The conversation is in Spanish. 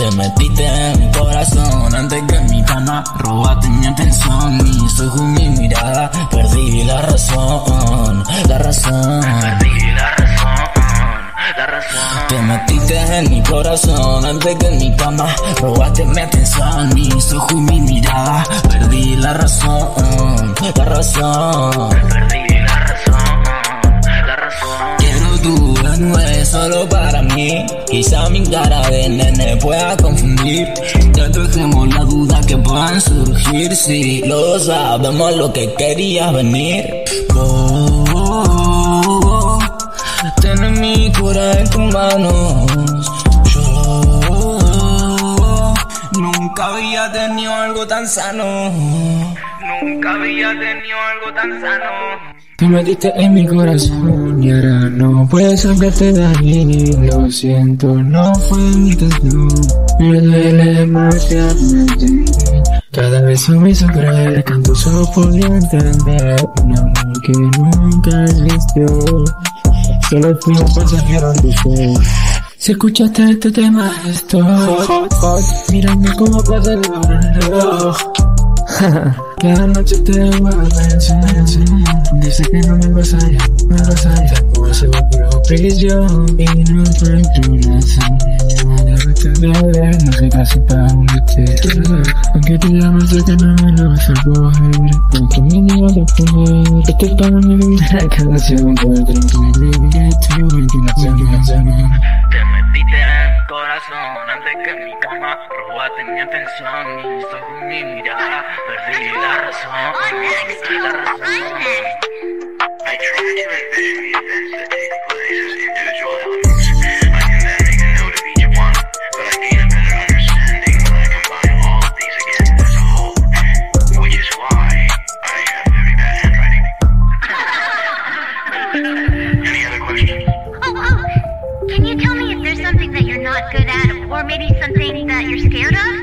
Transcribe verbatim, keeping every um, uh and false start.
Te metiste en mi corazón antes que en mi cama robaste mi atención. Y soy con mi mirada, perdí la razón, la razón. Perdí la razón, la razón. Te metiste en mi corazón antes que en mi cama robaste mi atención. Mis ojos y mi mirada, perdí la razón, la razón. Perdí la razón, la razón. Quiero tu desnudez solo para mí. Quizá mi cara de nene pueda confundir. Ya dejemos la duda que puedan surgir. Si lo sabemos lo que querías venir. Oh, oh, oh, oh. Tienes mi cura en tus manos. Yo nunca había tenido algo tan sano. Nunca había tenido algo tan sano. Te metiste en mi corazón y ahora no puedes sacarte de ahí. Lo siento, no fue mi intención. Me duele demasiado. Cada beso me hizo creer que en tus ojos podía entender un amor que nunca existió. Solo fuimos pasajeros de tu. Si escuchaste este tema, esto hot, hot. Mírame como pasa el reloj. Cada noche te vuelvo a pensar. Dice que no me vas a ir, me vas a ir. No se va por prisión y no encuentro una señal. No sé casi para unirte. Aunque te llamas, sé que no me lo vas a coger. Con tu mínimo de poder. Esto es para mi vida. Cada segundo de tranquilidad. Que tú ventilación. Te metiste en mi corazón antes que en mi cama robaste mi atención. Y soy con mi mirada, perdí la razón, la razón. I try to envision the events that take place as individual elements. I can then make a note of each one, but I gain a better understanding when I combine all of these again as a whole, which is why I have very bad handwriting. Any other questions? Oh, oh, can you tell me if there's something that you're not good at, or maybe something that you're scared of?